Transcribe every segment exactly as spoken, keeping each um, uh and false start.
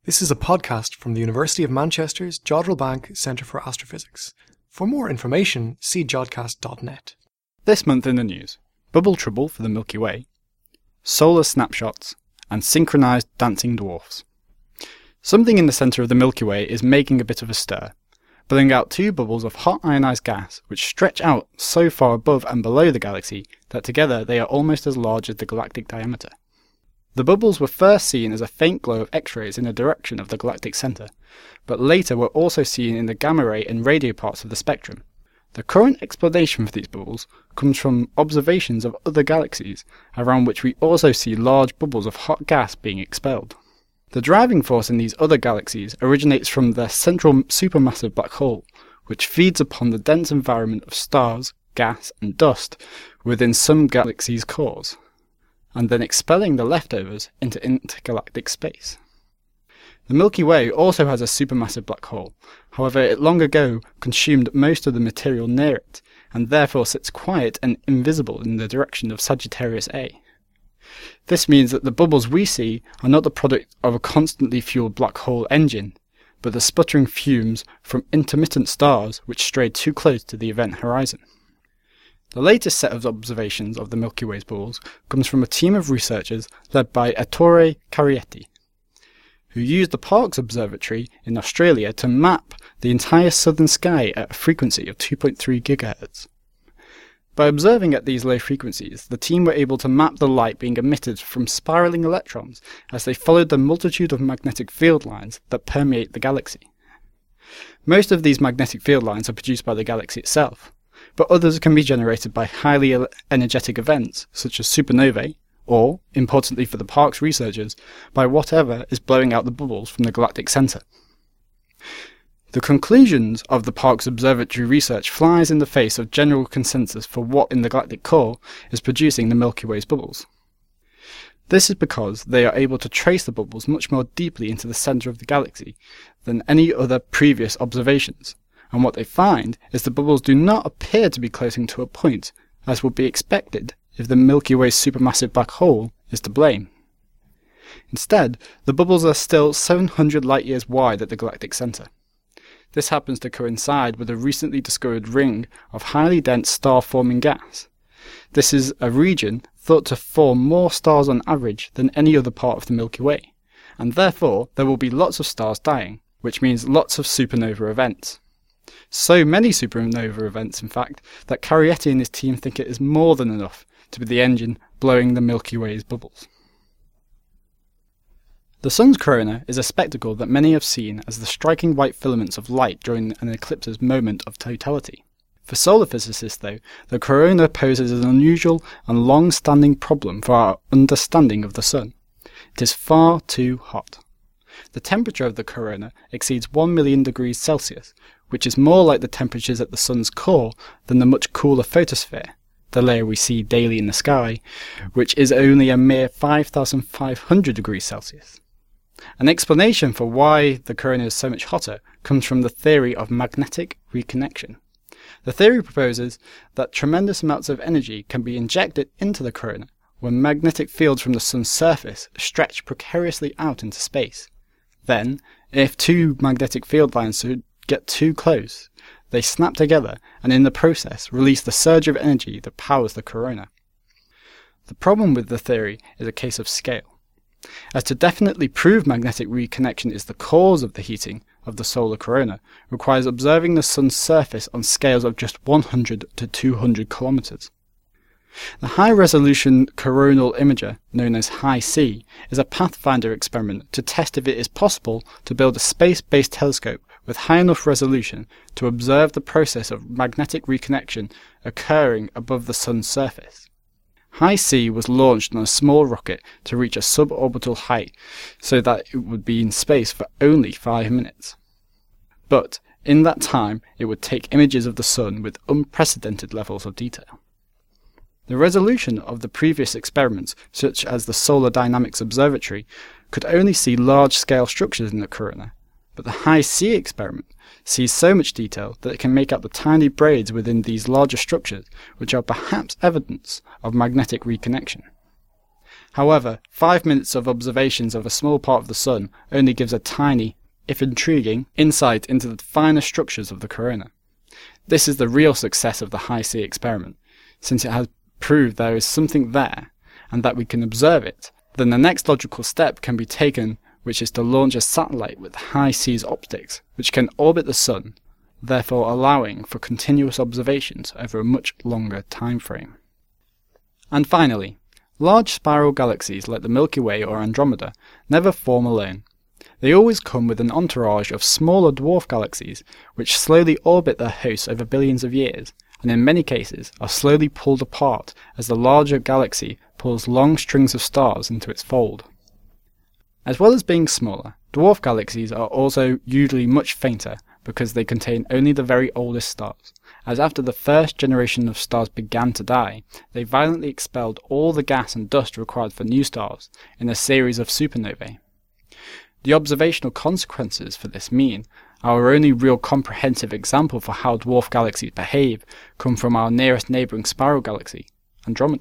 This is a podcast from the University of Manchester's Jodrell Bank Centre for Astrophysics. For more information, see jodcast dot net. This month in the news: bubble trouble for the Milky Way, solar snapshots, and synchronized dancing dwarfs. Something in the centre of the Milky Way is making a bit of a stir, blowing out two bubbles of hot ionized gas which stretch out so far above and below the galaxy that together they are almost as large as the galactic diameter. The bubbles were first seen as a faint glow of X-rays in the direction of the galactic centre, but later were also seen in the gamma-ray and radio parts of the spectrum. The current explanation for these bubbles comes from observations of other galaxies, around which we also see large bubbles of hot gas being expelled. The driving force in these other galaxies originates from their central supermassive black hole, which feeds upon the dense environment of stars, gas, and dust within some galaxies' cores, and then expelling the leftovers into intergalactic space. The Milky Way also has a supermassive black hole, however it long ago consumed most of the material near it, and therefore sits quiet and invisible in the direction of Sagittarius A. This means that the bubbles we see are not the product of a constantly fueled black hole engine, but the sputtering fumes from intermittent stars which strayed too close to the event horizon. The latest set of observations of the Milky Way's bubbles comes from a team of researchers led by Ettore Carietti, who used the Parkes Observatory in Australia to map the entire southern sky at a frequency of two point three gigahertz. By observing at these low frequencies, the team were able to map the light being emitted from spiraling electrons as they followed the multitude of magnetic field lines that permeate the galaxy. Most of these magnetic field lines are produced by the galaxy itself, but others can be generated by highly energetic events, such as supernovae, or, importantly for the Parkes researchers, by whatever is blowing out the bubbles from the galactic centre. The conclusions of the Parkes Observatory research flies in the face of general consensus for what in the galactic core is producing the Milky Way's bubbles. This is because they are able to trace the bubbles much more deeply into the centre of the galaxy than any other previous observations, and what they find is the bubbles do not appear to be closing to a point, as would be expected if the Milky Way's supermassive black hole is to blame. Instead, the bubbles are still seven hundred light-years wide at the galactic centre. This happens to coincide with a recently discovered ring of highly dense star-forming gas. This is a region thought to form more stars on average than any other part of the Milky Way, and therefore there will be lots of stars dying, which means lots of supernova events. So many supernova events, in fact, that Carietti and his team think it is more than enough to be the engine blowing the Milky Way's bubbles. The Sun's corona is a spectacle that many have seen as the striking white filaments of light during an eclipse's moment of totality. For solar physicists, though, the corona poses an unusual and long-standing problem for our understanding of the Sun. It is far too hot. The temperature of the corona exceeds one million degrees Celsius, which is more like the temperatures at the Sun's core than the much cooler photosphere, the layer we see daily in the sky, which is only a mere five thousand five hundred degrees Celsius. An explanation for why the corona is so much hotter comes from the theory of magnetic reconnection. The theory proposes that tremendous amounts of energy can be injected into the corona when magnetic fields from the Sun's surface stretch precariously out into space. Then, if two magnetic field lines get too close, they snap together and in the process release the surge of energy that powers the corona. The problem with the theory is a case of scale. As to definitely prove magnetic reconnection is the cause of the heating of the solar corona requires observing the Sun's surface on scales of just one hundred to two hundred kilometers. The high-resolution coronal imager, known as Hi-C, is a pathfinder experiment to test if it is possible to build a space-based telescope with high enough resolution to observe the process of magnetic reconnection occurring above the Sun's surface. Hi-C was launched on a small rocket to reach a suborbital height so that it would be in space for only five minutes. But in that time, it would take images of the Sun with unprecedented levels of detail. The resolution of the previous experiments, such as the Solar Dynamics Observatory, could only see large-scale structures in the corona, but the Hi-C experiment sees so much detail that it can make out the tiny braids within these larger structures, which are perhaps evidence of magnetic reconnection. However, five minutes of observations of a small part of the Sun only gives a tiny, if intriguing, insight into the finer structures of the corona. This is the real success of the Hi-C experiment, since it has proved there is something there, and that we can observe it. Then the next logical step can be taken, which is to launch a satellite with Hi-C's optics, which can orbit the Sun, therefore allowing for continuous observations over a much longer time frame. And finally, large spiral galaxies like the Milky Way or Andromeda never form alone. They always come with an entourage of smaller dwarf galaxies which slowly orbit their hosts over billions of years, and in many cases are slowly pulled apart as the larger galaxy pulls long strings of stars into its fold. As well as being smaller, dwarf galaxies are also usually much fainter because they contain only the very oldest stars, as after the first generation of stars began to die, they violently expelled all the gas and dust required for new stars in a series of supernovae. The observational consequences for this mean our only real comprehensive example for how dwarf galaxies behave come from our nearest neighbouring spiral galaxy, Andromeda.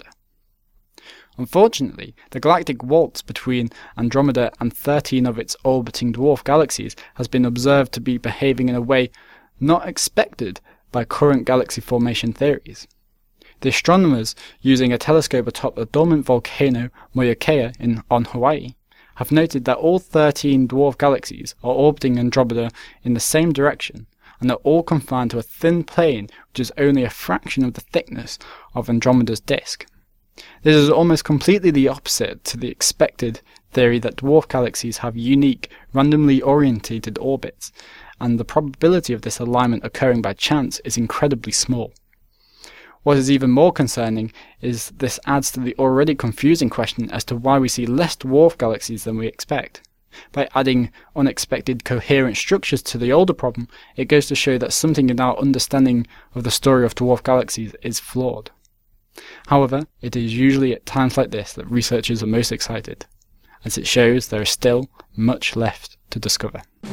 Unfortunately, the galactic waltz between Andromeda and thirteen of its orbiting dwarf galaxies has been observed to be behaving in a way not expected by current galaxy formation theories. The astronomers, using a telescope atop the dormant volcano Mauna Kea in, on Hawaii, have noted that all thirteen dwarf galaxies are orbiting Andromeda in the same direction, and are all confined to a thin plane which is only a fraction of the thickness of Andromeda's disk. This is almost completely the opposite to the expected theory that dwarf galaxies have unique, randomly orientated orbits, and the probability of this alignment occurring by chance is incredibly small. What is even more concerning is this adds to the already confusing question as to why we see less dwarf galaxies than we expect. By adding unexpected coherent structures to the older problem, it goes to show that something in our understanding of the story of dwarf galaxies is flawed. However, it is usually at times like this that researchers are most excited, as it shows there is still much left to discover.